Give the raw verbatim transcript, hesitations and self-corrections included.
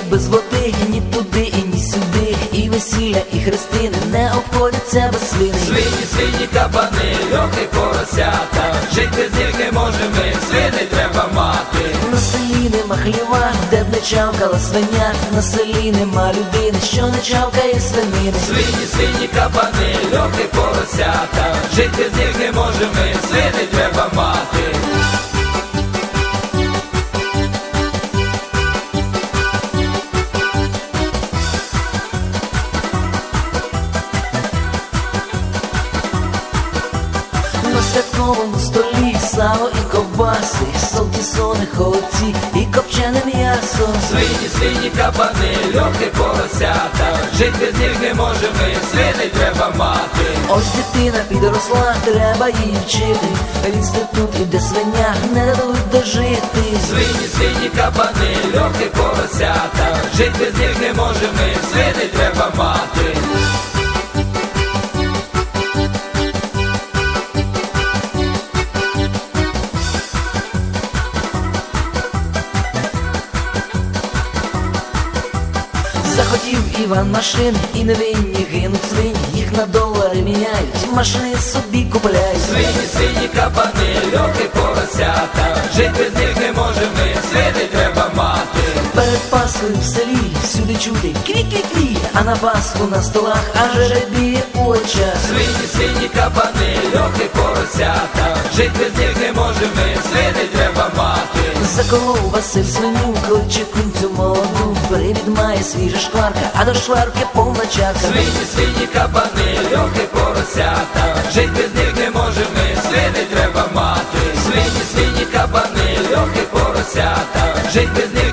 без води, ні туди і ні сюди. І весілля, і хрестини не обходяться без свини. Свині, свині, кабани, льохи, поросята, жить без них не можемо ми, свини треба мати. На селі нема хліва, де б не чавкала свиня. На селі нема людини, що не чавкає свинини. Свині, свині, кабани, льохи, поросята, жить без них не можемо ми, свини треба мати. На святковому столі сало і ковбаси, солтісони, холодці і копчене м'ясо. Свині, свині, кабани, льохи, поросята, жить без них не можемо ми, свини треба мати. Ось дитина підросла, треба її вчити. В інститут іде свиня, не дадуть дожити. Свині, свині, кабани, льохи, поросята, жить без них не можемо ми, свини треба мати. Захотів Іван машин, і невинні гинуть свині. Їх на долари міняють, машини собі купляють. Свині, свині, кабани, льохи, поросята, жить без них не можемо ми, свини треба мати. Перед Пасхою в селі всюди чути крі-крі-крі, а на Пасху на столах аж рябіє у очах. Свині, свині, кабани, льохи, поросята, жить без них не можемо ми, свини треба мати. Заколов Василь свиню, кличе кунцю молоду. Привід має свіжа шкварка, а до шкварки повна чарка. Свині, свині, кабани, льохи, поросята, жить без них не можемо ми, свини треба мати. Свині, свині, кабани, льохи, поросята, жить без них